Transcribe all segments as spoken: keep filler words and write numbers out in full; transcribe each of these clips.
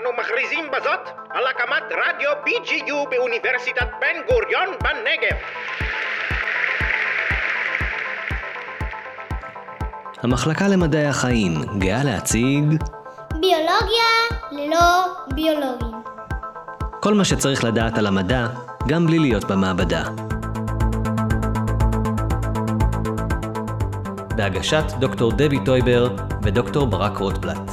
אנו מכריזים בזאת על הקמת רדיו בי ג'י יו באוניברסיטת בן גוריון בנגב. המחלקה למדעי החיים גאה להציג ביולוגיה ללא ביולוגים. כל מה שצריך לדעת על המדע, גם בלי להיות במעבדה. בהגשת דוקטור דבי טויבר ודוקטור ברק רוטבלט.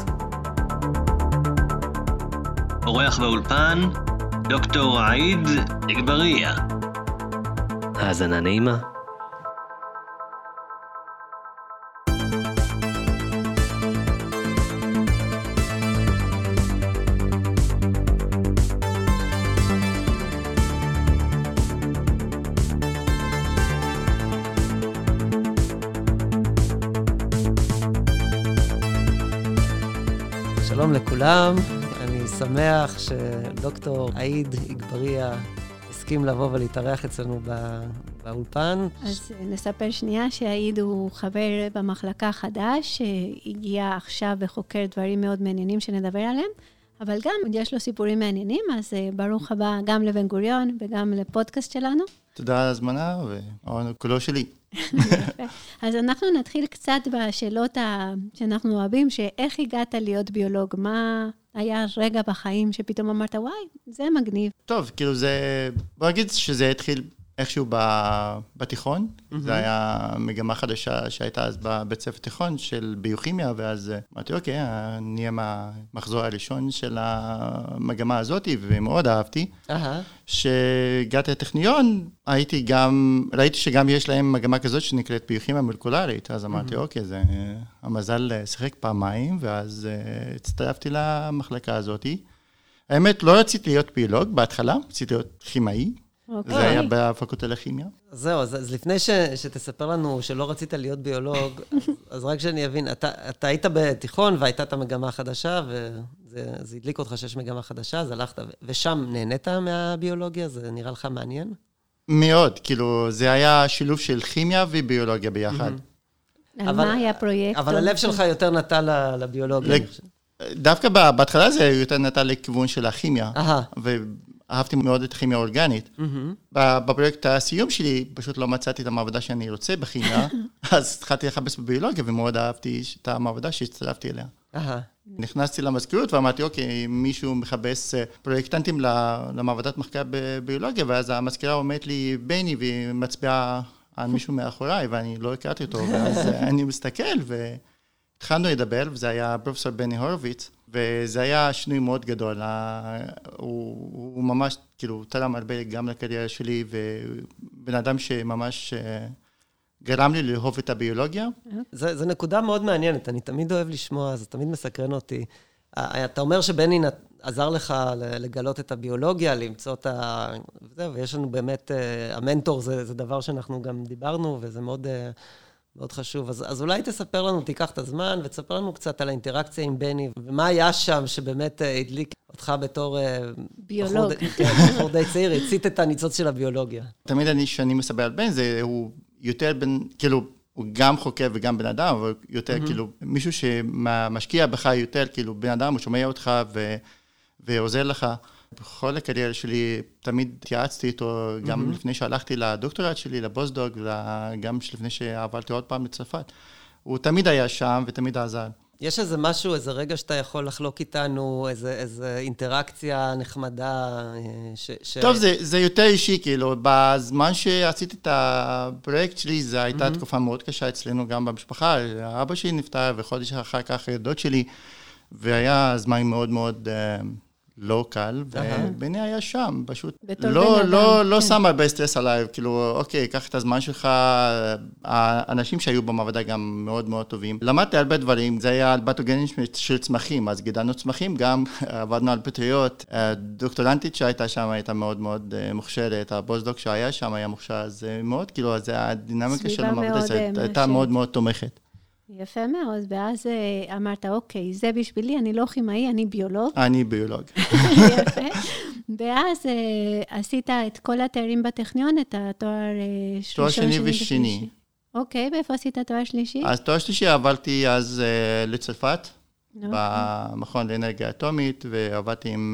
אורח באולפן, דוקטור עיד אגבריה. האזנה נעימה. שלום לכולם, אני שמח שדוקטור עיד אגבריה הסכים לבוא ולהתארח אצלנו באולפן. אז נספר שנייה שעיד הוא חבר במחלקה חדש, שהגיע עכשיו וחוקר דברים מאוד מעניינים שנדבר עליהם, אבל גם יש לו סיפורים מעניינים, אז ברוך הבא גם לבן גוריון וגם לפודקאסט שלנו. תודה על הזמנה וכולו שלי. אז אנחנו נתחיל קצת בשאלות שאנחנו אוהבים, שאיך הגעת להיות ביולוג? מה היה רגע בחיים שפתאום אמרת, וואי, זה מגניב. טוב, כאילו זה, בוא נגיד שזה התחיל איכשהו בתיכון. זה היה מגמה חדשה שהייתה אז בבית ספר תיכון של ביוכימיה, ואז אמרתי, אוקיי, אני אהיה המחזור הראשון של המגמה הזאת, ומאוד אהבתי. שהגעתי לטכניון, הייתי גם, ראיתי שגם יש להם מגמה כזאת שנקראת ביוכימיה מולקולרית, אז אמרתי, אוקיי, זה המזל שיחק פעמיים, ואז הצטרפתי למחלקה הזאת. האמת, לא רציתי להיות ביולוג בהתחלה, רציתי להיות כימאי. זה היה בפקולטה לכימיה. זהו, אז לפני שתספר לנו שלא רצית להיות ביולוג, אז רק שאני אבין, אתה היית בתיכון והייתה את המגמה החדשה, וזה הדליק אותך שיש מגמה חדשה, אז הלכת, ושם נהנית מהביולוגיה? זה נראה לך מעניין? מאוד, כאילו, זה היה שילוב של כימיה וביולוגיה ביחד. על מה היה פרויקט? אבל הלב שלך יותר נטה לביולוגיה. דווקא בהתחלה זה יותר נטה לכיוון של הכימיה, אהבתי מאוד את הכימיה האורגנית. בפרויקט הסיום שלי, פשוט לא מצאתי את המעבדה שאני רוצה בכימיה, אז התחלתי לחפש בביולוגיה, ומאוד אהבתי את המעבדה שהצטרפתי אליה. נכנסתי למזכירות ואמרתי, אוקיי, מישהו מחפש פרויקטנטים למעבדת מחקר בביולוגיה, ואז המזכירה אומרת לי, בני, ומצביעה על מישהו מאחוריי, ואני לא הכרתי אותו, ואז אני מסתכל, והתחלנו לדבר, וזה היה פרופסור בני הורוביץ, וזה היה שינוי מאוד גדול. הוא, הוא ממש, כאילו, תרם הרבה גם לקריירה שלי, ובן אדם שממש גרם לי לאהוב את הביולוגיה. זה, זה נקודה מאוד מעניינת, אני תמיד אוהב לשמוע, זה תמיד מסקרן אותי. אתה אומר שבני עזר לך לגלות את הביולוגיה, למצוא את ה... ויש לנו באמת, המנטור זה, זה דבר שאנחנו גם דיברנו, וזה מאוד... מאוד חשוב. אז, אז אולי תספר לנו, תיקח את הזמן, ותספר לנו קצת על האינטראקציה עם בני, ומה היה שם שבאמת הדליק אותך בתור... ביולוג. בחור די צעיר, הצית את הניצוץ של הביולוגיה. תמיד אני, שאני מספר על בן, זה הוא יותר בן, כאילו, הוא גם חוקר וגם בן אדם, אבל יותר כאילו, מישהו שמשקיע בך יותר, כאילו, בן אדם, הוא שומע אותך ו, ועוזר לך. בכל הקריירה שלי תמיד התייעצתי איתו, גם לפני שהלכתי לדוקטורט שלי, לבוסט-דוק, גם לפני שעברתי עוד פעם לצרפת. הוא תמיד היה שם ותמיד עזר. יש איזה משהו, איזה רגע שאתה יכול לחלוק איתנו, איזה, איזה אינטראקציה נחמדה? ש, ש... טוב, זה, זה יותר אישי, כאילו, בזמן שעשיתי את הפרויקט שלי, זו הייתה mm-hmm. תקופה מאוד קשה אצלנו גם במשפחה. אבא שלי נפטר, וחודש אחר כך דוד שלי, והיה זמן מאוד מאוד... לא קל, ובני היה שם, פשוט לא, לא, לא שם הרבה סטרס עליי, כאילו, אוקיי, קח את הזמן שלך, האנשים שהיו במעבדה גם מאוד מאוד טובים. למדתי הרבה דברים, זה היה על פתוגנים של צמחים, אז גידלנו צמחים, גם עבדנו על פטריות, הדוקטורנטית שהייתה שם הייתה מאוד מאוד מוכשרת, הפוסט-דוק שהיה שם היה מוכשר, אז מאוד, כאילו, אז הדינמיקה של המעבדה הייתה מאוד מאוד תומכת. יפה מאוד, ואז אמרת, אוקיי, זה בשבילי, אני לא כימאי, אני ביולוג. אני ביולוג. יפה. ואז עשית את כל התארים בטכניון, את התואר שלישי. תואר שני ושני. אוקיי, ואיפה עשית תואר שלישי? אז תואר שלישי עברתי אז לצרפת, במכון לאנרגיה אטומית, ועבדתי עם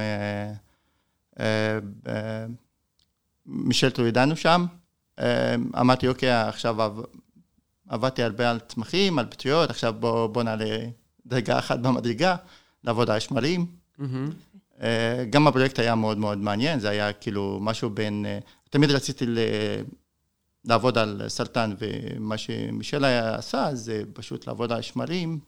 מישל טרוידנו שם. אמרתי, אוקיי, עכשיו עבדתי הרבה על צמחים, על פטריות, עכשיו בוא נעלה דרגה אחת במדרגה, לעבוד על שמרים. גם הפרויקט היה מאוד מאוד מעניין, זה היה כאילו משהו בין, תמיד רציתי לעבוד על סרטן, ומה שמישל היה עשה, זה פשוט לעבוד על שמרים,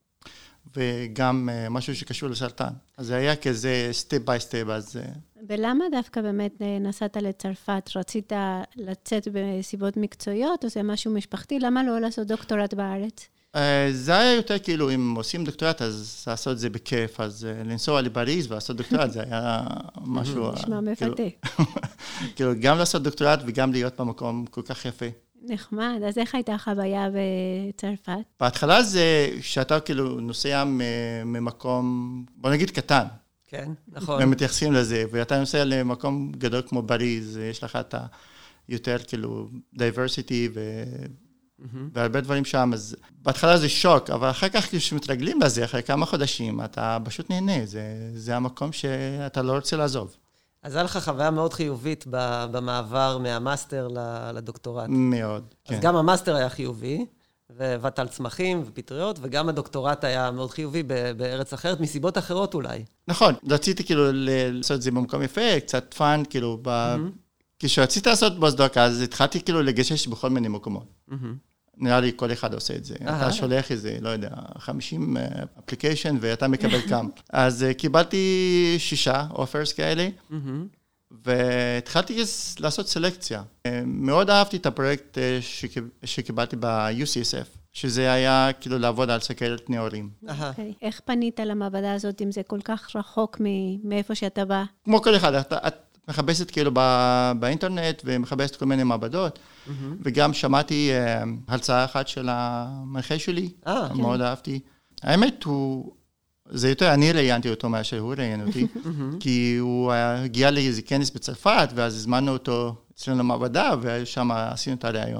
וגם משהו שקשור לסרטן. אז זה היה כזה סטפ ביי סטפ, אז... ולמה דווקא באמת נסעת לצרפת? רצית לצאת בסיבות מקצועיות, או זה משהו משפחתי? למה לא לעשות דוקטורט בארץ? זה היה יותר כאילו, אם עושים דוקטורט, אז לעשות את זה בכיף, אז לנסוע לפריז ולעשות דוקטורט, זה היה משהו... נשמע מפתה. כאילו, גם לעשות דוקטורט וגם להיות במקום כל כך יפה. נחמד, אז איך הייתה החוויה בצרפת? בהתחלה זה שאתה כאילו נוסע ממקום, בוא נגיד קטן. כן, נכון. הם מתייחסים לזה, ואתה נוסע למקום גדול כמו פריז, יש לך את היותר כאילו diversity ו... והרבה דברים שם, אז בהתחלה זה שוק, אבל אחר כך כשמתרגלים לזה, אחרי כמה חודשים, אתה פשוט נהנה, זה, זה המקום שאתה לא רוצה לעזוב. אז היה לך חוויה מאוד חיובית במעבר מהמאסטר לדוקטורט. מאוד, כן. אז גם המאסטר היה חיובי, ועבדת על צמחים ופטריות, וגם הדוקטורט היה מאוד חיובי בארץ אחרת, מסיבות אחרות אולי. נכון, רציתי כאילו לעשות את זה במקום יפה, קצת פאן, כאילו, כשרציתי לעשות פוסט-דוק, אז התחלתי כאילו לגשש בכל מיני מקומות. נראה לי כל אחד עושה את זה. אתה שולח איזה, לא יודע, חמישים אפליקיישן, ואתה מקבל כמה. אז קיבלתי שישה אופרס כאלה, והתחלתי לעשות סלקציה. מאוד אהבתי את הפרויקט שקיבלתי ב-יו סי אס אף, שזה היה כאילו לעבוד על סוכרת נעורים. איך פנית למעבדה הזאת, אם זה כל כך רחוק מאיפה שאתה בא? כמו כל אחד, את מחפשת כאילו באינטרנט, ומחפשת כל מיני מעבדות, וגם שמעתי הרצאה אחת של המנחה שלי, מאוד אהבתי. האמת הוא, זה יותר, אני ראיינתי אותו מאשר הוא ראיין אותי, כי הוא הגיע לאיזה כנס בצרפת, ואז הזמנו אותו אצלנו למעבדה, ושם עשינו את הראיון.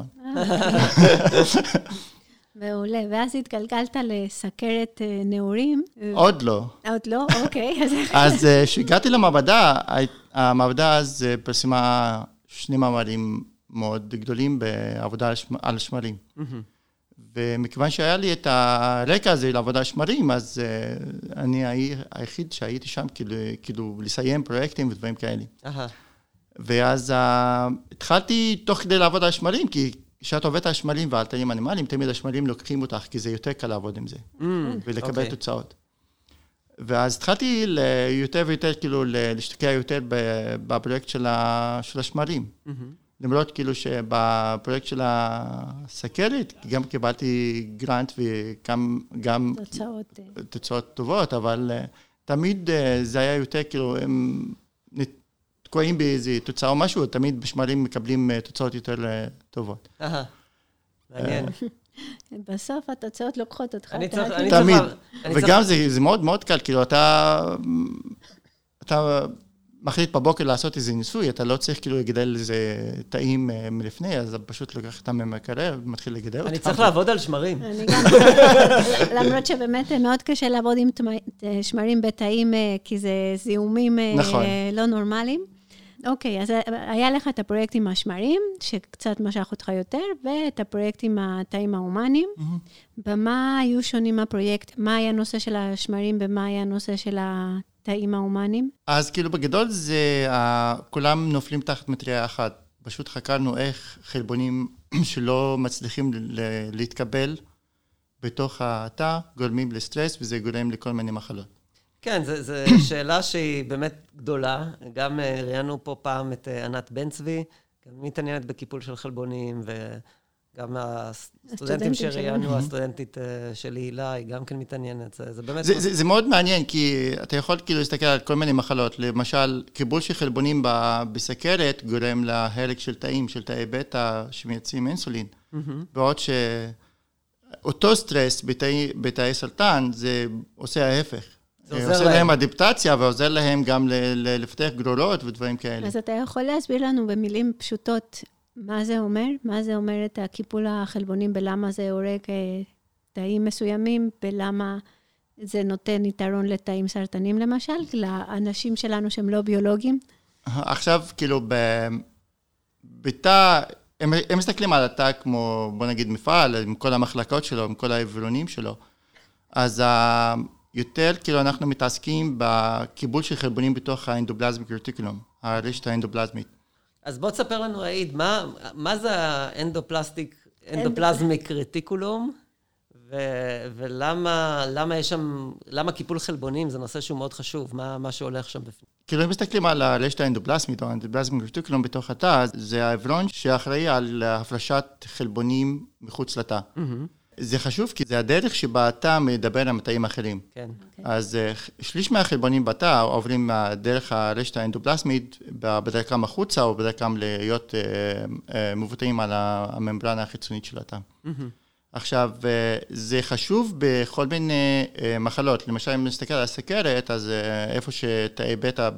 מעולה, ואז התגלגלת לסכרת נעורים. עוד לא. עוד לא? אוקיי. אז כשהגעתי למעבדה, המעבדה אז פרסמה שני מאמרים מאוד גדולים בעבודה על שמרים. ומכיוון שהיה לי את הרקע הזה לעבודה על שמרים, אז אני היחיד שהייתי שם כאילו לסיים פרויקטים ודברים כאלה. ואז התחלתי תוך כדי לעבוד על שמרים, כי כשאת עובדת על שמרים ועל תאים אנימליים, תמיד השמרים לוקחים אותך, כי זה יותר קל לעבוד עם זה, ולקבל תוצאות. ואז התחלתי יותר ויותר, כאילו, להשתקע יותר בפרויקט של השמרים. למרות כאילו שבפרויקט של הסכרת, גם קיבלתי גרנט וגם תוצאות טובות, אבל תמיד זה היה יותר כאילו, הם תקועים באיזו תוצאה או משהו, תמיד בשמרים מקבלים תוצאות יותר טובות. אהה, מעניין. בסוף התוצאות לוקחות אותך. תמיד, וגם זה מאוד מאוד קל, כאילו אתה מחליט בבוקר לעשות איזה ניסוי, אתה לא צריך כאילו לגדל איזה תאים מלפני, אז פשוט לוקח אותם ממקרר ומתחיל לגדל אותם. אני צריך לעבוד על שמרים. אני גם, למרות שבאמת מאוד קשה לעבוד עם שמרים בתאים, כי זה זיהומים לא נורמליים. אוקיי, אז היה לך את הפרויקט עם השמרים, שקצת משך אותך יותר, ואת הפרויקט עם התאים ההומניים. במה היו שונים הפרויקט? מה היה הנושא של השמרים, ומה היה הנושא של התאים ההומניים? אז כאילו בגדול זה, כולם נופלים תחת מטריה אחת. פשוט חקרנו איך חלבונים שלא מצליחים להתקבל בתוך התא, גורמים לסטרס, וזה גורם לכל מיני מחלות. כן, זו שאלה שהיא באמת גדולה. גם ראיינו פה פעם את ענת בן צבי, גם מתעניינת בקיפול של חלבונים, וגם הסטודנטים שראיינו, הסטודנטית שלי הילה, היא גם כן מתעניינת. זה באמת... זה מאוד מעניין, כי אתה יכול כאילו להסתכל על כל מיני מחלות. למשל, קיפול של חלבונים בסכרת גורם להרג של תאים, של תאי בטא שמייצרים אינסולין. בעוד שאותו סטרס בתאי סרטן, זה עושה ההפך. עושה להם. להם אדפטציה, ועוזר להם גם לפתח גרורות ודברים כאלה. אז אתה יכול להסביר לנו במילים פשוטות מה זה אומר? מה זה אומר את הקיפול החלבונים, בלמה זה הורג תאים מסוימים, בלמה זה נותן יתרון לתאים סרטנים למשל, לאנשים שלנו שהם לא ביולוגיים? עכשיו, כאילו, בתא, הם, הם מסתכלים על התא כמו, בוא נגיד, מפעל, עם כל המחלקות שלו, עם כל האיברונים שלו. אז יותר, כאילו, אנחנו מתעסקים בקיבול של חלבונים בתוך האנדופלזמיק רטיקולום, הרשת האנדופלזמית. אז בוא תספר לנו, עיד, מה, מה זה האנדופלסטיק, אנדופלזמיק רטיקולום? ו- ולמה למה יש שם, למה קיפול חלבונים? זה נושא שהוא מאוד חשוב, מה, מה שהולך שם בפנים. כאילו, אם מסתכלים על הרשת האנדופלזמית, או האנדופלזמיק רטיקולום בתוך התא, זה העברון שאחראי על הפרשת חלבונים מחוץ לתא. Mm-hmm. זה חשוב, כי זה הדרך שבה התא מדבר עם תאים אחרים. כן. Okay. אז שליש מהחלבונים בתא עוברים דרך הרשת האנדופלזמית, בדרכם החוצה, או בדרכם להיות מבוטאים על הממברנה החיצונית של התא. Mm-hmm. עכשיו, זה חשוב בכל מיני מחלות. למשל, אם נסתכל על הסכרת, אז איפה שתאי בטא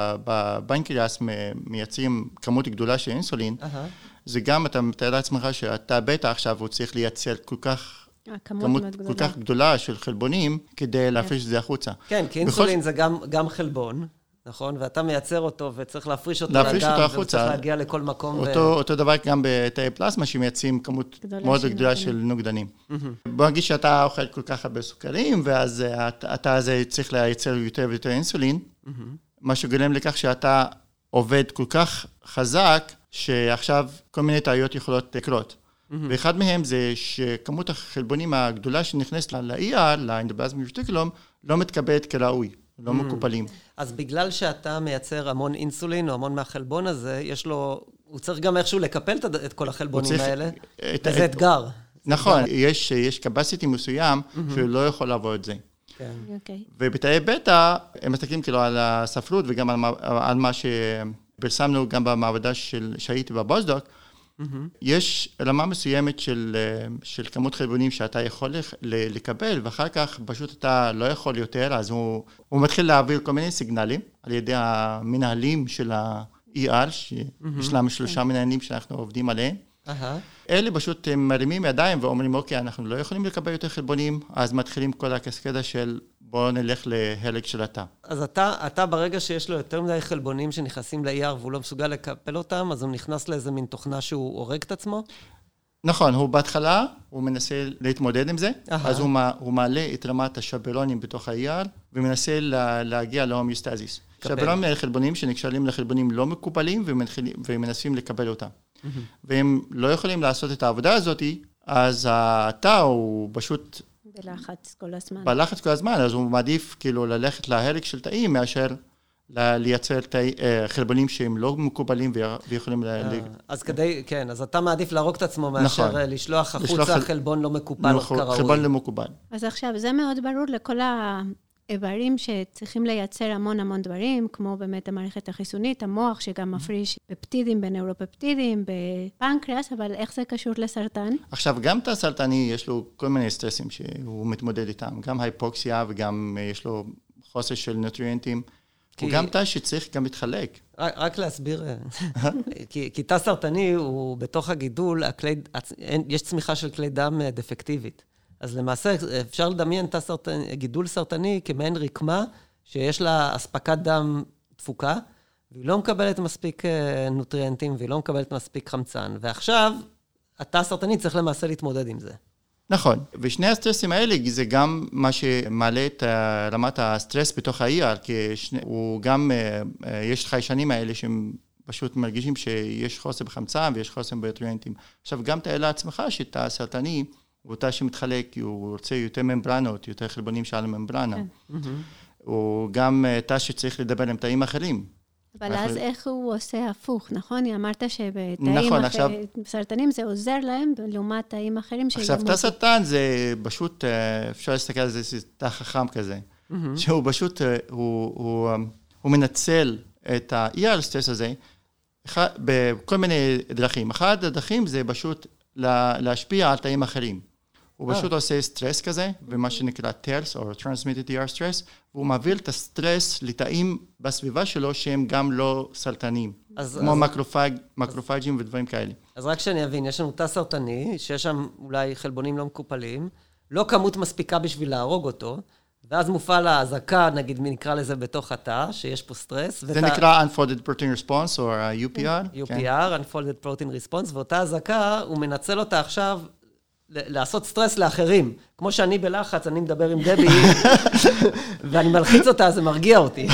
בבנקריאס מייצרים כמות גדולה של אינסולין, זה גם, אתה מתאר לעצמך שהתא בטא עכשיו הוא צריך לייצר כל כך, כמות כל כך גדולה של חלבונים, כדי להפריש את זה החוצה. כן, כי אינסולין זה גם חלבון. נכון, ואתה מייצר אותו וצריך להפריש אותו להפריש לדם, אותו החוצה. וצריך להגיע לכל מקום. אותו, ו... אותו דבר גם בתאי פלזמה שמייצרים כמות מאוד גדולה של נוגדנים. Mm-hmm. בוא נגיד שאתה אוכל כל כך הרבה סוכרים, ואז אתה הזה צריך לייצר יותר ויותר אינסולין, mm-hmm. מה שגורם לכך שאתה עובד כל כך חזק, שעכשיו כל מיני טעויות יכולות לקרות. Mm-hmm. ואחד מהם זה שכמות החלבונים הגדולה שנכנסת ל-אי אר, לאנדופלזמיק רטיקולום, לא מתקבלת כראוי. לא מקופלים. אז בגלל שאתה מייצר המון אינסולין או המון מהחלבון הזה, יש לו, הוא צריך גם איכשהו לקפל את כל החלבונים האלה, וזה אתגר. נכון, יש, יש capacity מסוים שהוא לא יכול לעבור את זה. ובתאי בטא, הם מסתכלים כאילו על הספרות וגם על מה שפרסמנו גם במעבדה שהייתי בבוסדוק, יש רמה מסוימת של, של כמות חלבונים שאתה יכול לקבל, ואחר כך פשוט אתה לא יכול יותר, אז הוא, הוא מתחיל להעביר כל מיני סיגנלים על ידי המנהלים של ה-אי אר, שיש להם שלושה מנהלים שאנחנו עובדים עליהם. אלה פשוט מרימים ידיים ואומרים, אוקיי, אנחנו לא יכולים לקבל יותר חלבונים, אז מתחילים כל הקסקדה של בואו נלך להלק של התא. אז אתה, אתה ברגע שיש לו יותר מדי חלבונים שנכנסים ל-אי אר והוא לא מסוגל לקפל אותם, אז הוא נכנס לאיזה מין תוכנה שהוא הורג את עצמו? נכון, הוא בהתחלה, הוא מנסה להתמודד עם זה, אז הוא, הוא מעלה את רמת השברונים בתוך ה-אי אר, ומנסה לה, להגיע להומיוסטזיס. שברונים הם חלבונים שנקשרים לחלבונים לא מקופלים, ומנסים לקבל אותם. והם לא יכולים לעשות את העבודה הזאת, אז התא הוא פשוט... בלחץ כל הזמן. בלחץ כל הזמן, אז הוא מעדיף כאילו ללכת להרג של תאים, מאשר לייצר תאי, חלבונים שהם לא מקובלים ויכולים... אז כדי, כן, אז אתה מעדיף להרוג את עצמו, מאשר לשלוח החוצה חלבון לא מקופל כראוי. חלבון לא מקובל. אז עכשיו, זה מאוד ברור לכל ה... איברים שצריכים לייצר המון המון דברים, כמו באמת המערכת החיסונית, המוח שגם מפריש בפטידים, בנאורופפטידים, בפנקריאס, אבל איך זה קשור לסרטן? עכשיו, גם תא סרטני יש לו כל מיני סטרסים שהוא מתמודד איתם, גם היפוקסיה וגם יש לו חוסר של נוטריאנטים, הוא גם תא שצריך גם להתחלק. רק להסביר, כי תא סרטני הוא בתוך הגידול, יש צמיחה של כלי דם דפקטיבית. אז למעשה אפשר לדמיין את הגידול סרטני כמעין רקמה שיש לה אספקת דם תפוקה, והיא לא מקבלת מספיק נוטריאנטים, והיא לא מקבלת מספיק חמצן. ועכשיו, התא הסרטני צריך למעשה להתמודד עם זה. נכון, ושני הסטרסים האלה זה גם מה שמעלה את רמת הסטרס בתוך ה-אי אר, כי הוא גם, יש חיישנים האלה שהם פשוט מרגישים שיש חוסר בחמצן ויש חוסר בנוטריאנטים. עכשיו, גם תאר לעצמך שתא הסרטני, הוא תא שמתחלק, כי הוא רוצה יותר ממברנות, יותר חלבונים שעל הממברנה. הוא גם תא שצריך לדבר עם תאים אחרים. אבל אז איך הוא עושה הפוך, נכון? אמרת שבתאים סרטנים זה עוזר להם, לעומת תאים אחרים. עכשיו, תא סרטן זה פשוט, אפשר להסתכל על זה, זה תא חכם כזה, שהוא פשוט, הוא מנצל את ה-אי אר סטרס הזה, בכל מיני דרכים. אחד הדרכים זה פשוט להשפיע על תאים אחרים. הוא פשוט עושה סטרס כזה, ומה שנקרא טרס, או Transmitted אי אר Stress, והוא מעביר את הסטרס לתאים בסביבה שלו, שהם גם לא סרטנים, כמו מקרופאג'ים ודברים כאלה. אז רק שאני אבין, יש לנו תא סרטני, שיש שם אולי חלבונים לא מקופלים, לא כמות מספיקה בשביל להרוג אותו, ואז מופעל ההזקה, נגיד, מי נקרא לזה בתוך התא, שיש פה סטרס. זה נקרא Unfolded Protein Response, או U P R. U P R, Unfolded Protein Response, ואותה הזקה, הוא מנצל אותה עכשיו לעשות סטרס לאחרים. כמו שאני בלחץ, אני מדבר עם דבי, ואני מלחיץ אותה, זה מרגיע אותי.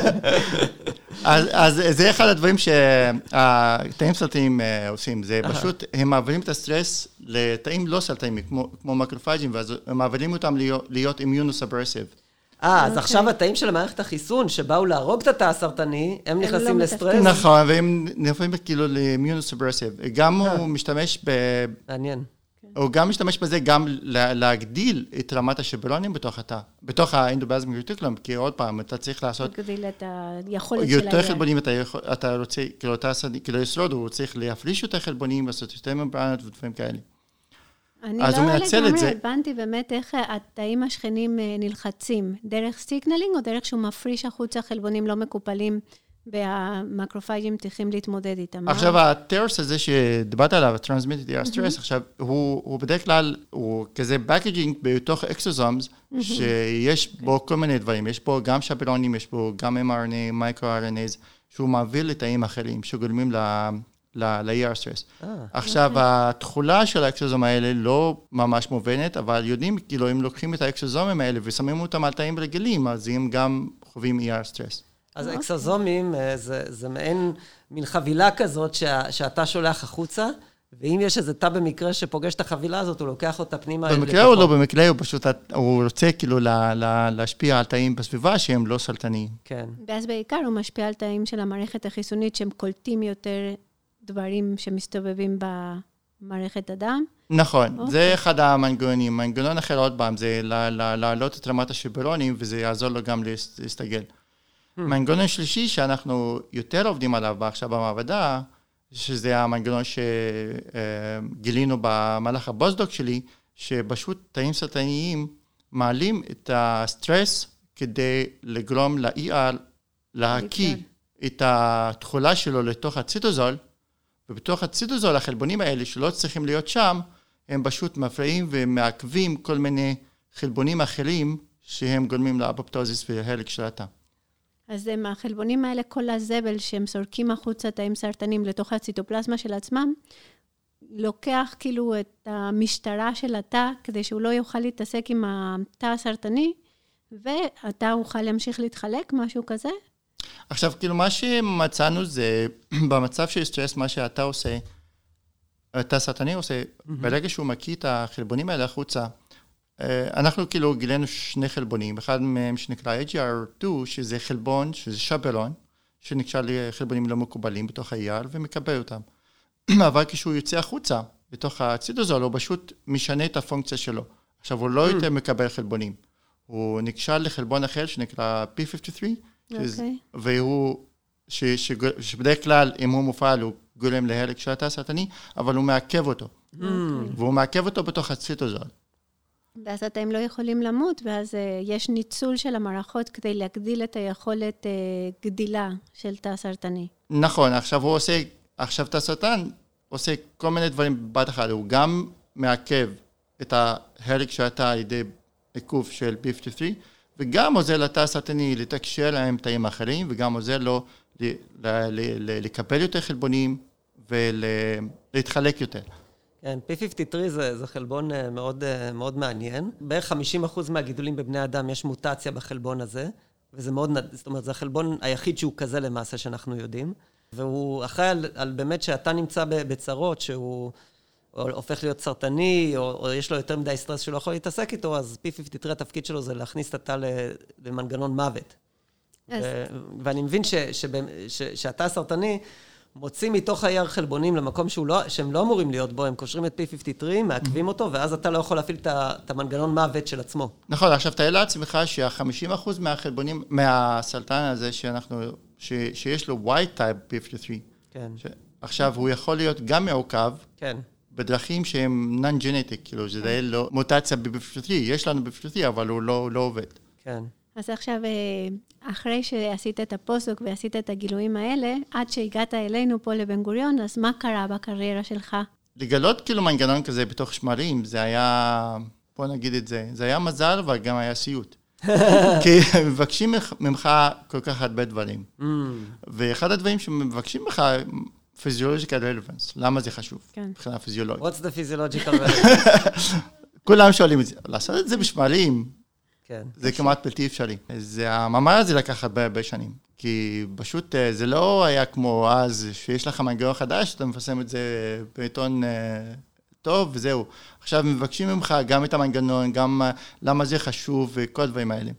אז, אז זה אחד הדברים שהתאים סרטניים עושים, זה פשוט, הם מעבירים את הסטרס לתאים לא סרטניים, כמו, כמו מקרופאג'ים, ואז הם מעבירים אותם להיות, להיות אימיונוסברסיב. אה, אז עכשיו התאים של המערכת החיסון, שבאו להרוג את התא הסרטני, הם נכנסים לסטרס? נכון, והם נופלים כאילו לאימיונוסברסיב. גם הוא משתמש ב... מעניין. הוא גם משתמש בזה גם להגדיל את רמת השברונים בתוך התא, בתוך האנדופלזמיק רטיקולום, כי עוד פעם, אתה צריך לעשות... להגדיל את היכולת של יותר חלבונים, אתה רוצה, כאילו אתה כאילו לשרוד, הוא צריך להפריש יותר חלבונים, לעשות יותר ממברנות ודברים כאלה. אני לא לגמרי הבנתי באמת איך התאים השכנים נלחצים, דרך סיקנלינג או דרך שהוא מפריש החוצה חלבונים לא מקופלים, והמקרופאג'ים צריכים להתמודד איתם. עכשיו, הטרס הזה שדיברת עליו, ה-Transmitted A R Stress, עכשיו, הוא בדרך כלל, הוא כזה packaging בתוך אקסוזומס, שיש בו כל מיני דברים. יש בו גם שברונים, יש בו גם אם אר אן איי, מייקרו-אר אן איז, שהוא מעביר לתאים אחרים, שגורמים ל-A R Stress. עכשיו, התחולה של האקסוזום האלה לא ממש מובנת, אבל יודעים, כאילו, אם לוקחים את האקסוזומים האלה ושמים אותם על תאים רגילים, אז הם גם חווים A R Stress. אז אקסוזומים זה, זה מעין מין חבילה כזאת שה, שאתה שולח החוצה, ואם יש איזה תא במקרה שפוגש את החבילה הזאת, הוא לוקח אותה פנימה. במקרה או לא, במקרה הוא פשוט, הוא רוצה כאילו לה, לה, להשפיע על תאים בסביבה שהם לא סרטניים. כן. ואז בעיקר הוא משפיע על תאים של המערכת החיסונית, שהם קולטים יותר דברים שמסתובבים במערכת הדם. נכון, okay. זה אחד המנגנונים. מנגנון אחר עוד פעם, זה להעלות את רמת השברונים, וזה יעזור לו גם להסתגל. מנגנון שלישי שאנחנו יותר עובדים עליו עכשיו במעבדה, שזה המנגנון שגילינו במהלך הפוסט-דוק שלי, שפשוט תאים סרטניים מעלים את הסטרס כדי לגרום ל-E R להקיא את התכולה שלו לתוך הציטוזול, ובתוך הציטוזול החלבונים האלה שלא צריכים להיות שם, הם פשוט מפריעים ומעכבים כל מיני חלבונים אחרים שהם גורמים לאפופטוזיס וההרג של התא. אז מהחלבונים האלה, כל הזבל שהם סורקים החוצה תאים סרטנים לתוך הציטופלזמה של עצמם, לוקח כאילו את המשטרה של התא, כדי שהוא לא יוכל להתעסק עם התא הסרטני, והתא יוכל להמשיך להתחלק, משהו כזה? עכשיו, כאילו מה שמצאנו זה, במצב של סטרס, מה שהתא עושה, התא הסרטני עושה, ברגע שהוא מקיא את החלבונים האלה החוצה, אנחנו כאילו גילינו שני חלבונים, אחד מהם שנקרא A G R two, שזה חלבון, שזה שברון, שנקשר לחלבונים לא מקובלים בתוך ה-E R ומקבל אותם. אבל כשהוא יוצא החוצה, בתוך הציטוזול, הוא פשוט משנה את הפונקציה שלו. עכשיו, הוא לא יותר מקבל חלבונים. הוא נקשר לחלבון אחר שנקרא P fifty-three, והוא, שבדרך כלל, אם הוא מופעל, הוא גורם להרג של התא הסרטני, אבל הוא מעכב אותו. והוא מעכב אותו בתוך הציטוזול. ואז התאים לא יכולים למות, ואז יש ניצול של המערכות כדי להגדיל את היכולת גדילה של תא סרטני. נכון, עכשיו הוא עושה, עכשיו תא סרטן עושה כל מיני דברים בבת אחת, הוא גם מעכב את ההרג של התא על ידי עיכוב של P fifty-three, וגם עוזר לתא הסרטני לתקשר עם תאים אחרים, וגם עוזר לו לקבל יותר חלבונים ולהתחלק יותר. כן, P fifty-three זה, זה חלבון מאוד, מאוד מעניין. בערך חמישים אחוז מהגידולים בבני אדם יש מוטציה בחלבון הזה, וזה מאוד, זאת אומרת, זה החלבון היחיד שהוא כזה למעשה שאנחנו יודעים, והוא אחראי על, על באמת שאתה נמצא בצרות, שהוא הופך להיות סרטני, או, או יש לו יותר מדי סטרס שהוא לא יכול להתעסק איתו, אז P fifty-three התפקיד שלו זה להכניס את התא למנגנון מוות. אז... ו, ואני מבין ש, ש, ש, שאתה סרטני, מוצאים מתוך ה-E R חלבונים למקום לא, שהם לא אמורים להיות בו, הם קושרים את P fifty-three, מעכבים אותו, ואז אתה לא יכול להפעיל את המנגנון מוות של עצמו. נכון, עכשיו תאר לעצמך שה-חמישים אחוז מהחלבונים, מהסרטן הזה שאנחנו, ש, שיש לו Y-type P fifty-three, כן. ש, עכשיו הוא יכול להיות גם מעוקב, כן. בדרכים שהם non-genetic, כאילו שזה לא מוטציה ב-P fifty-three, יש לנו ב-P fifty-three, אבל הוא לא, לא עובד. כן. אז עכשיו, אחרי שעשית את הפוסט-דוק ועשית את הגילויים האלה, עד שהגעת אלינו פה לבן גוריון, אז מה קרה בקריירה שלך? לגלות כאילו מנגנון כזה בתוך שמרים, זה היה, בוא נגיד את זה, זה היה מזל, אבל גם היה סיוט. כי מבקשים ממך כל כך הרבה דברים. ואחד הדברים שמבקשים ממך, physiological relevance. למה זה חשוב? מבחינה פיזיולוגית. What's the physiological relevance? כולם שואלים את זה. לעשות את זה בשמרים, כן. זה כמעט בלתי אפשרי. זה, המאמר הזה לקח הרבה הרבה שנים. כי פשוט זה לא היה כמו אז, שיש לך מנגנון חדש, אתה מפרסם את זה בעיתון טוב וזהו. עכשיו מבקשים ממך גם את המנגנון, גם למה זה חשוב וכל הדברים האלה.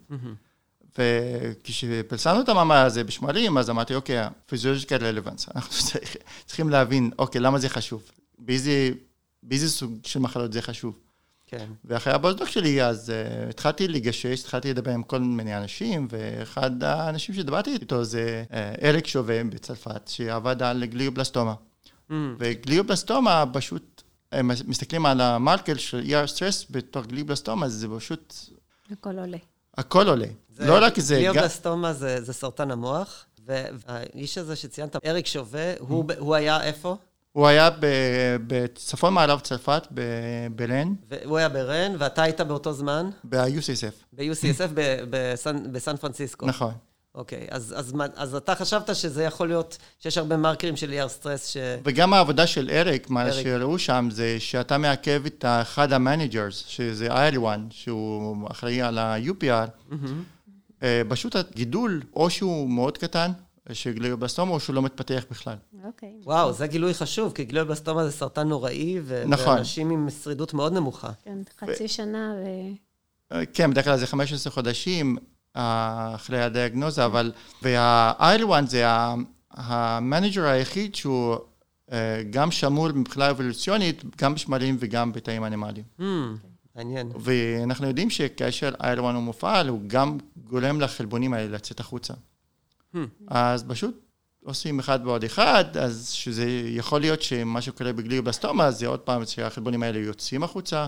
וכשפרסמנו את המאמר הזה בשמרים, אז אמרתי, אוקיי, physiological relevance. אנחנו צריכים להבין, אוקיי, למה זה חשוב? באיזה, באיזה סוג של מחלות זה חשוב? כן. ואחרי הפוסט-דוק שלי, אז uh, התחלתי לגשש, התחלתי לדבר עם כל מיני אנשים, ואחד האנשים שדברתי איתו זה uh, אריק שובה בצרפת, שעבד על גליובלסטומה. Mm. וגליובלסטומה פשוט, הם מסתכלים על המרקר של אי אר סטרס בתור גליובלסטומה, זה פשוט... הכל עולה. הכל עולה. זה, לא רק זה... גליובלסטומה זה, זה סרטן המוח, והאיש הזה שציינת, אריק שובה, mm. הוא, הוא היה איפה? הוא היה בצפון מערב צרפת, ברן. הוא היה ברן, ואתה היית באותו זמן? ב-יו סי אס אף. ב-יו סי אס אף בסן פרנסיסקו. נכון. אוקיי, אז, אז, אז אתה חשבת שזה יכול להיות, שיש הרבה מרקרים של אי אר סטרס ש... וגם העבודה של אריק, מה אריק. שראו שם, זה שאתה מעכב את אחד המנג'רס, שזה אייר וואן, שהוא אחראי על ה-יו פי אר, mm-hmm. פשוט הגידול, או שהוא מאוד קטן, שגליובלסטומה, או שהוא לא מתפתח בכלל. אוקיי. וואו, זה גילוי חשוב, כי גליובלסטומה זה סרטן נוראי, ואנשים עם שרידות מאוד נמוכה. כן, חצי שנה ו... כן, בדרך כלל זה חמישה עשר חודשים אחרי הדיאגנוזה, אבל... וה-אייר וואן זה המנג'ר היחיד שהוא גם שמור מבחינה אבולוציונית, גם בשמרים וגם בתאים אנימליים. מעניין. ואנחנו יודעים שכאשר אייר וואן הוא מופעל, הוא גם גורם לחלבונים האלה לצאת החוצה. אז פשוט עושים אחד ועוד אחד, אז שזה יכול להיות שמה שקורה בגליובלסטומה, זה עוד פעם שהחלבונים האלה יוצאים החוצה,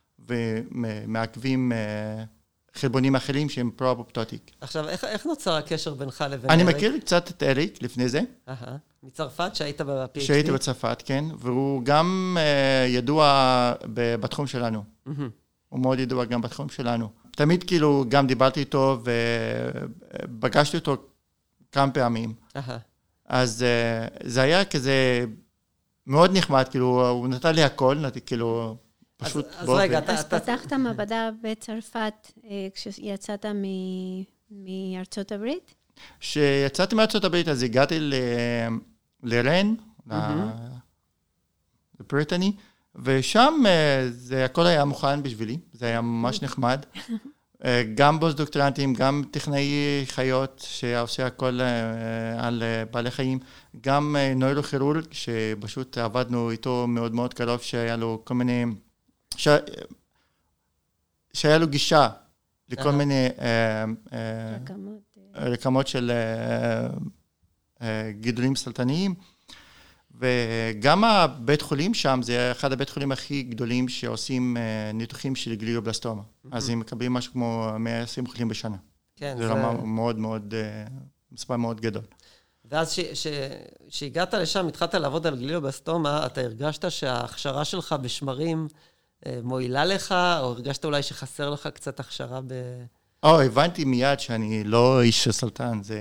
ומעכבים חלבונים אחרים שהם פרו-אפופטוטיק. עכשיו, איך, איך נוצר הקשר בינך לבין אני אריק? מכיר קצת את אריק לפני זה. אהה. מצרפת, שהיית ב-פי אייץ' די? שהייתי בצרפת, כן, והוא גם uh, ידוע בתחום שלנו. Mm-hmm. הוא מאוד ידוע גם בתחום שלנו. תמיד כאילו גם דיברתי איתו ופגשתי אותו כמה פעמים. אז זה היה כזה מאוד נחמד, כאילו, הוא נתן לי הכל, נתן כאילו פשוט... אז רגע, אז פתחת מעבדה בצרפת כשיצאת מארצות הברית? כשיצאתי מארצות הברית, אז הגעתי לרן, לפריטני, ושם זה הכל היה מוכן בשבילי, זה היה ממש נחמד. גם פוסט-דוקטורנטים, גם טכנאי חיות שעושה הכל על בעלי חיים, גם נוירוכירורג שפשוט עבדנו איתו מאוד מאוד קרוב, שהיה לו כל מיני, ש... שהיה לו גישה לכל מיני רקמות של גידולים סרטניים, וגם הבית חולים שם, זה אחד הבית חולים הכי גדולים שעושים ניתוחים של גליובלסטומה. אז הם מקבלים משהו כמו מאה ועשרים חולים בשנה. כן. זה רמה מאוד מאוד, מספר מאוד גדול. ואז שהגעת לשם, התחלת לעבוד על גליובלסטומה, אתה הרגשת שההכשרה שלך בשמרים מועילה לך, או הרגשת אולי שחסר לך קצת הכשרה ב... או, הבנתי מיד שאני לא איש של סרטן, זה...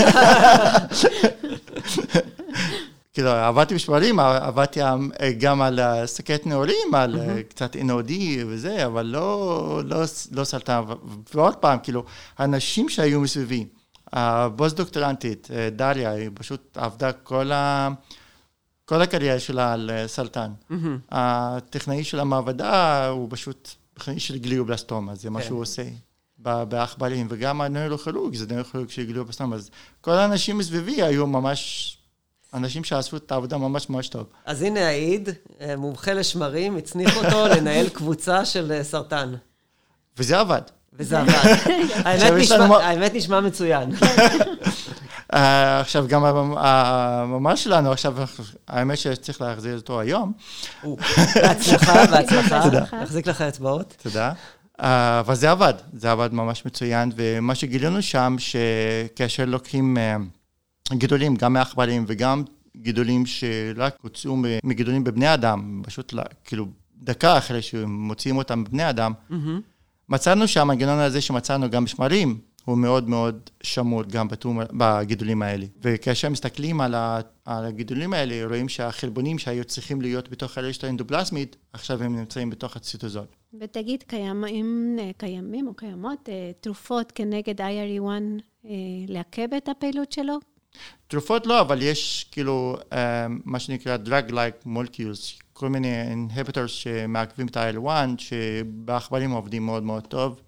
כאילו, עבדתי בשמרים, עבדתי גם על סקט נעורים, על קצת אן או די וזה, אבל לא סרטן. ועוד פעם, כאילו, האנשים שהיו מסביבי, הפוסט-דוקטורנטית, דריה, היא פשוט עבדה כל הקריירה שלה על סרטן. הטכנאי של המעבדה הוא פשוט טכנאי של גליובלסטומה, זה מה שהוא עושה בעכברים, וגם הנוירוכירורג, זה נוירוכירורג של גליובלסטומה. אז כל האנשים מסביבי היו ממש... אנשים שעשו את העבודה ממש ממש טוב. אז הנה העיד, מומחה לשמרים, הצניח אותו לנהל קבוצה של סרטן. וזה עבד. וזה עבד. האמת נשמע מצוין. עכשיו, גם המאמר שלנו, עכשיו, האמת שצריך להחזיר אותו היום. בהצלחה, בהצלחה. נחזיק לך אצבעות. תודה. אבל זה עבד, זה עבד ממש מצוין, ומה שגילינו שם, שכאשר לוקחים... גידולים, גם מעכברים וגם גידולים שרק הוצאו מגידולים בבני אדם, פשוט כאילו דקה אחרי שמוציאים אותם בבני אדם, מצאנו שהמנגנון הזה שמצאנו גם בשמרים, הוא מאוד מאוד שמור גם בתום, בגידולים האלה. וכאשר מסתכלים על, ה, על הגידולים האלה, רואים שהחלבונים שהיו צריכים להיות בתוך הרשת האנדופלזמית, עכשיו הם נמצאים בתוך הציטוזול. ותגיד, קיימים, קיימים או קיימות תרופות כנגד איי אר אי אחת לעכב את הפעילות שלו? תרופות לא, אבל יש כאילו מה שנקרא drug-like molecules, כל מיני inhibitors שמעכבים את ה-איי אל אחת, שבעכברים עובדים מאוד מאוד טוב.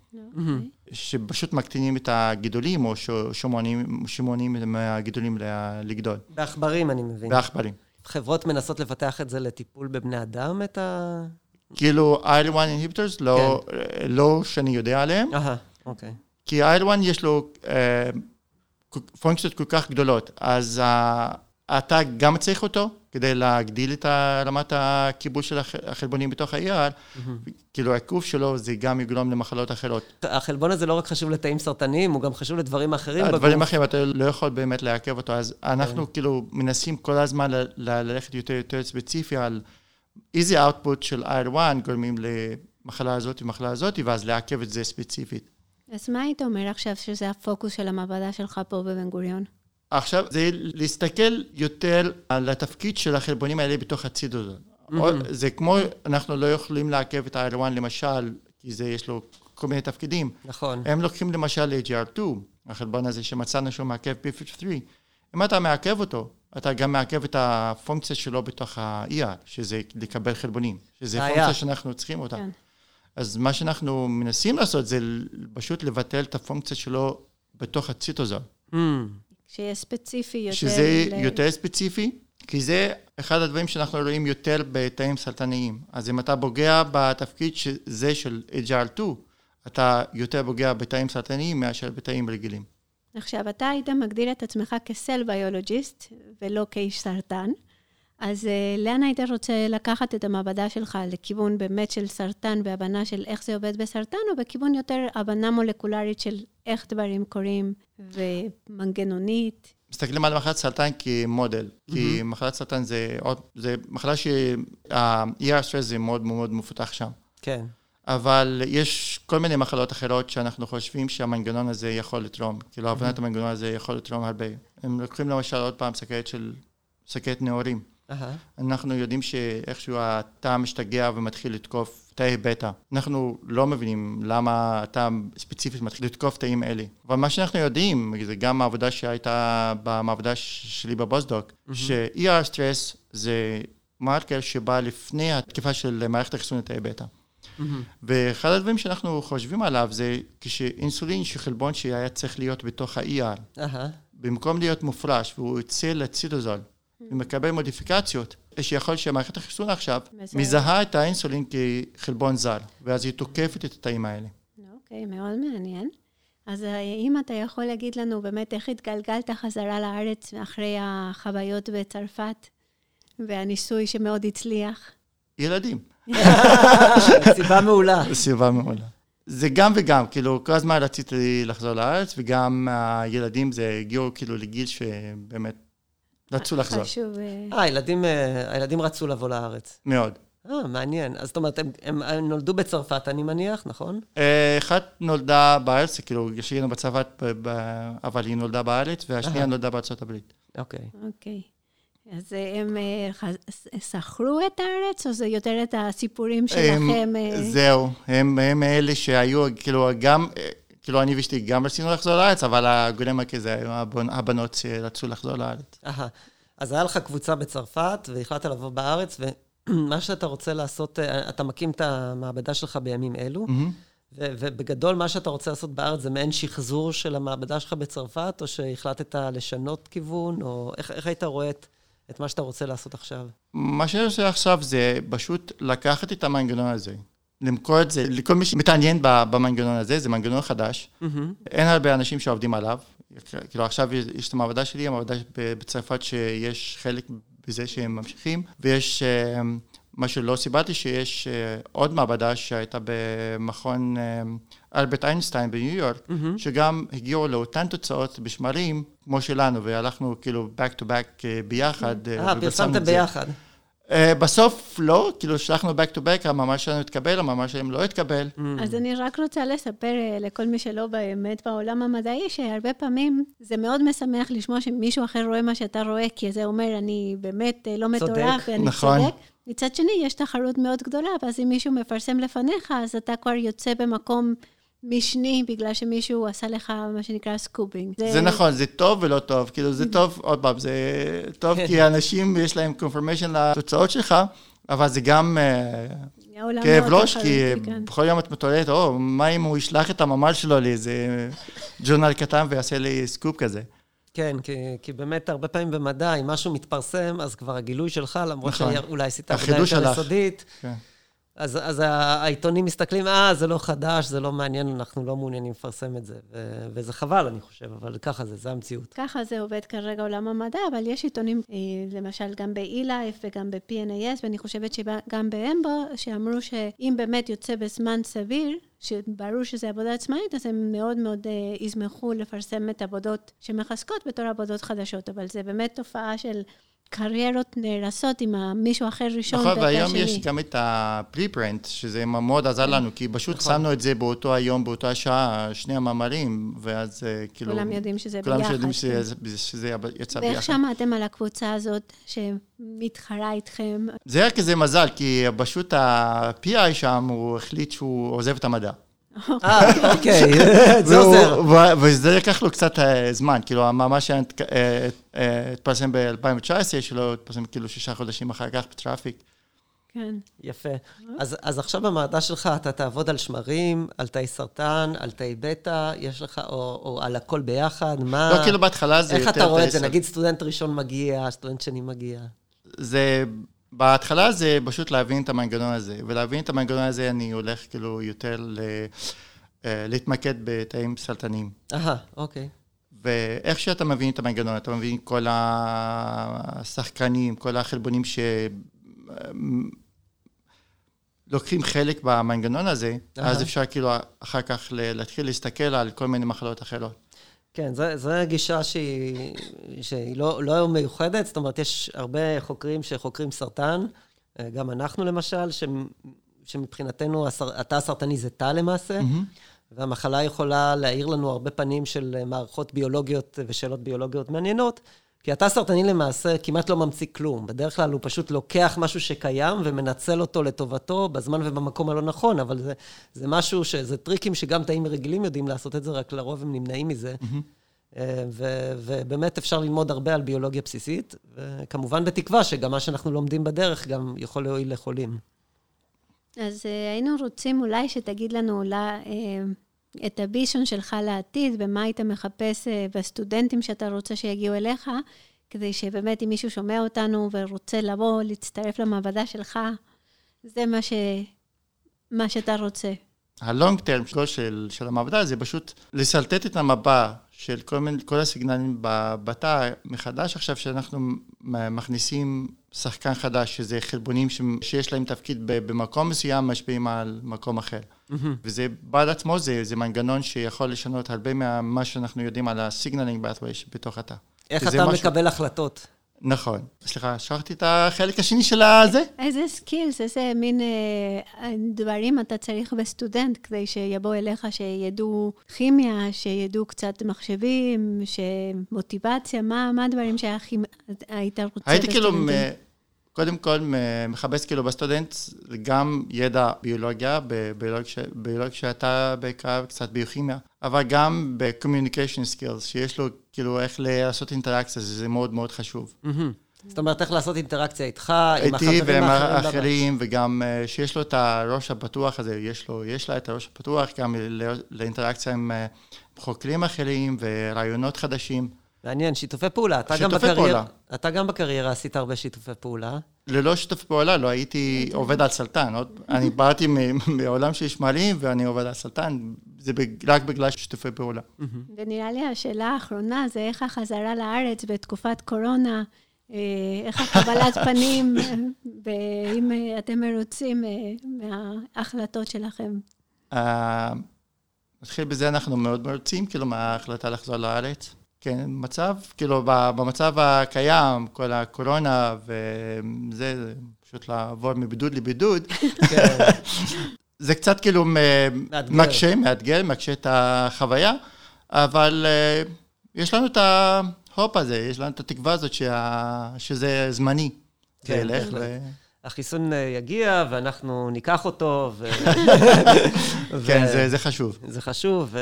שפשוט מקטינים את הגידולים, או שמונעים מהגידולים לגדול. בעכברים, אני מבין. בעכברים. חברות מנסות לפתח את זה לטיפול בבני אדם, את ה... כאילו, איי אל אחת inhibitors, לא שאני יודע עליהם. אהה, אוקיי. כי איי אל אחת יש לו פונקציות כל כך גדולות, אז אתה גם צריך אותו, כדי להגדיל את רמת הכיבוש של החלבונים בתוך ה-אי אר, כאילו העיכוב שלו זה גם יגרום למחלות אחרות. החלבון הזה לא רק חשוב לתאים סרטניים, הוא גם חשוב לדברים אחרים. הדברים אחרים, אתה לא יכול באמת לעכב אותו, אז אנחנו כאילו מנסים כל הזמן ללכת יותר יותר ספציפי על איזה output של איי אל אחת גורמים למחלה הזאת ומחלה הזאת, ואז לעכב את זה ספציפית. אז מה היית אומר עכשיו שזה הפוקוס של המעבדה שלך פה בבן גוריון? עכשיו, זה להסתכל יותר על התפקיד של החלבונים האלה בתוך הציטוזול. זה כמו, אנחנו לא יכולים לעכב את ה-איי אל אחת למשל, כי זה יש לו כל מיני תפקידים. נכון. הם לוקחים למשל ל-ג'י אר טו, החלבון הזה שמצאנו שהוא מעכב פי חמישים ושלוש. אם אתה מעכב אותו, אתה גם מעכב את הפונקציה שלו בתוך ה-אי אר, שזה לקבל חלבונים, שזה פונקציה שאנחנו צריכים אותה. אז מה שאנחנו מנסים לעשות זה פשוט לבטל את הפונקציה שלו בתוך הציטוזול. שיהיה ספציפי יותר... שזה ל... יותר ספציפי, כי זה אחד הדברים שאנחנו רואים יותר בתאים סרטניים. אז אם אתה פוגע בתפקיד שזה של ג'י אר טו, אתה יותר פוגע בתאים סרטניים מאשר בתאים רגילים. עכשיו, אתה היית מגדיר את עצמך כסל ביולוגיסט, ולא כאיש סרטן. אז לאן היית רוצה לקחת את המעבדה שלך? לכיוון באמת של סרטן והבנה של איך זה עובד בסרטן, או בכיוון יותר הבנה מולקולרית של איך דברים קורים ומנגנונית? מסתכלים על מחלת סרטן כמודל, כי מחלת סרטן זה, זה מחלה שה-אי אר stress זה מאוד מאוד מפותח שם. כן. אבל יש כל מיני מחלות אחרות שאנחנו חושבים שהמנגנון הזה יכול לתרום. כאילו, הבנת המנגנון הזה יכול לתרום הרבה. הם לוקחים למשל עוד פעם סכרת של סכרת נעורים. אנחנו יודעים שאיכשהו התא משתגע ומתחיל לתקוף תאי בטא. אנחנו לא מבינים למה התא ספציפית מתחיל לתקוף תאים אלה. אבל מה שאנחנו יודעים, זה גם העבודה שהייתה במעבדה שלי בבוסדוק, ש-אי אר stress זה מרקר שבא לפני התקיפה של מערכת החיסון לתאי בטא. ואחד הדברים שאנחנו חושבים עליו זה כשאינסולין שחלבון שהיה צריך להיות בתוך ה-אי אר, במקום להיות מופרש והוא יוצא לציטוזול, ומקבל מודיפיקציות, שיכול שהמערכת החיסון עכשיו מזהה את האינסולין כחלבון זר, ואז היא תוקפת את התאים האלה. אוקיי, מאוד מעניין. אז אם אתה יכול להגיד לנו באמת איך התגלגלת חזרה לארץ אחרי החוויות בצרפת, והניסוי שמאוד הצליח? ילדים. סיבה מעולה. סיבה מעולה. זה גם וגם, כאילו, כל הזמן רציתי לחזור לארץ, וגם הילדים זה הגיעו כאילו לגיל שבאמת רצו לחזור. חשוב. אה, הילדים, הילדים רצו לבוא לארץ. מאוד. אה, מעניין. אז זאת אומרת, הם, הם, הם נולדו בצרפת, אני מניח, נכון? אחת נולדה בארץ, כאילו, יש לנו בצרפת, אבל היא נולדה בארץ, והשנייה נולדה בארצות הברית. אוקיי. אוקיי. אז הם שכרו את הארץ, או זה יותר את הסיפורים שלכם? זהו, הם, הם אלה שהיו, כאילו, גם, כאילו, אני ואשתי גם רצינו לחזור לארץ, אבל הגורם הכזה היו הבנות שרצו לחזור לארץ. אהה, אז היה לך קבוצה בצרפת, והחלטת לבוא בארץ, ומה שאתה רוצה לעשות, אתה מקים את המעבדה שלך בימים אלו, ובגדול מה שאתה רוצה לעשות בארץ זה מעין שחזור של המעבדה שלך בצרפת, או שהחלטת לשנות כיוון, או איך, איך היית רואה את, את מה שאתה רוצה לעשות עכשיו? מה שאני עושה עכשיו זה פשוט לקחת את המנגנון הזה, למכור את זה, לכל מי שמתעניין במנגנון הזה, זה מנגנון חדש, אין הרבה אנשים שעובדים עליו, כאילו עכשיו יש את המעבדה שלי, המעבדה בצרפת שיש חלק בזה שהם ממשיכים, ויש מה שלא סיבלתי שיש עוד מעבדה שהייתה במכון אלברט איינשטיין בניו יורק, שגם הגיעו לאותן תוצאות בשמרים כמו שלנו, והלכנו כאילו back to back ביחד. אה, פרסמתם ביחד. בסוף לא, כאילו שלחנו back to back, המאמר שלנו התקבל, המאמר שלהם לא התקבל. אז אני רק רוצה לספר לכל מי שלא באמת בעולם המדעי, שהרבה פעמים זה מאוד משמח לשמוע שמישהו אחר רואה מה שאתה רואה, כי זה אומר, אני באמת לא מטורף, ואני צודק. מצד שני, יש תחרות מאוד גדולה, ואז אם מישהו מפרסם לפניך, אז אתה כבר יוצא במקום משני, בגלל שמישהו עשה לך מה שנקרא סקופינג. זה, זה נכון, זה טוב ולא טוב, כאילו זה טוב, עוד פעם, זה טוב כי האנשים יש להם confirmation לתוצאות שלך, אבל זה גם כאב ראש, כי בכל יום את מתעוררת, או, מה אם הוא ישלח את המאמר שלו לאיזה ג'ורנל קטן ויעשה לי סקופ כזה. כן, כי, כי באמת הרבה פעמים במדע, אם משהו מתפרסם, אז כבר הגילוי שלך, למרות נכון. שאולי עשית עבודה יותר יסודית, כן. אז, אז העיתונים מסתכלים, אה, זה לא חדש, זה לא מעניין, אנחנו לא מעוניינים לפרסם את זה. ו- וזה חבל, אני חושב, אבל ככה זה, זה המציאות. ככה זה עובד כרגע עולם המדע, אבל יש עיתונים, למשל, גם ב-E-Life וגם ב-פי אן איי אס, ואני חושבת שגם באמבו, שאמרו שאם באמת יוצא בזמן סביר, שברור שזה עבודה עצמאית, אז הם מאוד מאוד ישמחו לפרסם את עבודות שמחזקות בתור עבודות חדשות, אבל זה באמת תופעה של קריירות נרסות עם מישהו אחר ראשון. נכון, והיום יש גם את הפריפרינט, שזה מאוד עזר לנו, כי פשוט שמנו את זה באותו היום, באותו השעה, שני המאמרים, ואז כאילו... כולם יודעים שזה ביחד. כולם יודעים שזה יצא ביחד. ואיך שמעתם על הקבוצה הזאת שמתחרה איתכם? זה היה כזה מזל, כי פשוט ה-פי איי שם, הוא החליט שהוא עוזב את המדע. אה, אוקיי, זה עוזר. וזה לקח לו קצת זמן, כאילו המאמר שהתפרסם ב-אלפיים תשע עשרה, שלו התפרסם כאילו שישה חודשים אחר כך בטראפיק. כן. יפה. אז עכשיו במדע שלך אתה תעבוד על שמרים, על תאי סרטן, על תאי בטא, יש לך, או על הכל ביחד, מה... לא, כאילו בהתחלה זה יותר... איך אתה רואה את זה? נגיד סטודנט ראשון מגיע, סטודנט שני מגיע. זה... בהתחלה זה פשוט להבין את המנגנון הזה, ולהבין את המנגנון הזה אני הולך כאילו יותר ל... להתמקד בתאים סרטניים. אהה, אוקיי. ואיך שאתה מבין את המנגנון, אתה מבין כל השחקנים, כל החלבונים שלוקחים חלק במנגנון הזה, אז אפשר כאילו אחר כך להתחיל להסתכל על כל מיני מחלות אחרות. כן, זו גישה שהיא, שהיא לא, לא מיוחדת, זאת אומרת, יש הרבה חוקרים שחוקרים סרטן, גם אנחנו למשל, ש, שמבחינתנו התא הסרטני זה תא למעשה, mm-hmm. והמחלה יכולה להאיר לנו הרבה פנים של מערכות ביולוגיות ושאלות ביולוגיות מעניינות, כי התא הסרטני למעשה כמעט לא ממציא כלום, בדרך כלל הוא פשוט לוקח משהו שקיים ומנצל אותו לטובתו בזמן ובמקום הלא נכון, אבל זה, זה משהו, זה טריקים שגם תאים רגילים יודעים לעשות את זה, רק לרוב הם נמנעים מזה. Mm-hmm. ו, ובאמת אפשר ללמוד הרבה על ביולוגיה בסיסית, וכמובן בתקווה שגם מה שאנחנו לומדים בדרך גם יכול להועיל לחולים. אז היינו רוצים אולי שתגיד לנו אולי את הבישון שלך לעתיד, ומה היית מחפש בסטודנטים שאתה רוצה שיגיעו אליך, כדי שבאמת אם מישהו שומע אותנו ורוצה לבוא, להצטרף למעבדה שלך, זה מה, ש... מה שאתה רוצה. הלונג טרם שלו של, של המעבדה זה פשוט לסלטט את המבע של כל, מיני, כל הסיגנלים בתא מחדש, עכשיו שאנחנו מכניסים שחקן חדש, שזה חלבונים ש, שיש להם תפקיד במקום מסוים, משפיעים על מקום אחר. Mm-hmm. וזה בעד עצמו, זה, זה מנגנון שיכול לשנות הרבה ממה שאנחנו יודעים על הסיגנלינג pathway בתוך התא. איך אתה משהו... מקבל החלטות? נכון. סליחה, שכחתי את החלק השני של הזה? איזה סקילס, איזה מין אה, דברים אתה צריך בסטודנט, כדי שיבוא אליך, שידעו כימיה, שידעו קצת מחשבים, שמוטיבציה, מה, מה הדברים שהיית רוצה הייתי כאילו, קודם כל, מחפש כאילו בסטודנט, גם ידע ביולוגיה, ביולוגיה שאתה בעיקר קצת ביוכימיה, אבל גם ב-communication skills, שיש לו כאילו איך לעשות אינטראקציה, זה מאוד מאוד חשוב. זאת אומרת, איך לעשות אינטראקציה איתך, עם החברים ועם האחרים, וגם שיש לו את הראש הפתוח הזה, יש לה את הראש הפתוח, גם לאינטראקציה עם חוקרים אחרים ורעיונות חדשים. מעניין, שיתופי פעולה. אתה גם בקריירה, אתה גם בקריירה עשית הרבה שיתופי פעולה. ללא שיתופי פעולה, לא הייתי עובד על סלטן. אני באתי מעולם של שמרים, ואני עובד על סלטן. זה רק בגלל שיתופי פעולה. ונראה לי השאלה האחרונה, זה איך החזרה לארץ בתקופת קורונה, איך הקבלת פנים, ואם אתם מרוצים מההחלטות שלכם. נתחיל בזה, אנחנו מאוד מרוצים, כאילו, מההחלטה לחזור לארץ. כן, מצב, כאילו, במצב הקיים, כל הקורונה, וזה פשוט לעבור מבידוד לבידוד. זה קצת כאילו מקשה, מאתגר, מקשה את החוויה, אבל יש לנו את ההופ הזה, יש לנו את התקווה הזאת שזה זמני. כן, בהחלט. החיסון יגיע ואנחנו ניקח אותו. כן, זה חשוב. זה חשוב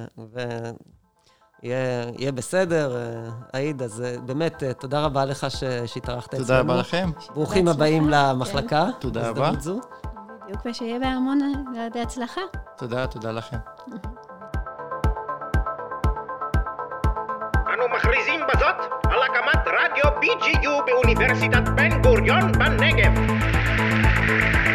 ויהיה בסדר. עיד, אז באמת תודה רבה לך שהתארחת אצלנו. תודה רבה לכם. ברוכים הבאים למחלקה. תודה רבה. בדיוק ושיהיה בהמון בהצלחה. תודה, תודה לכם. אנו מכריזים בזאת על הקמת רדיו בי ג'י יו באוניברסיטת בן גוריון בנגב.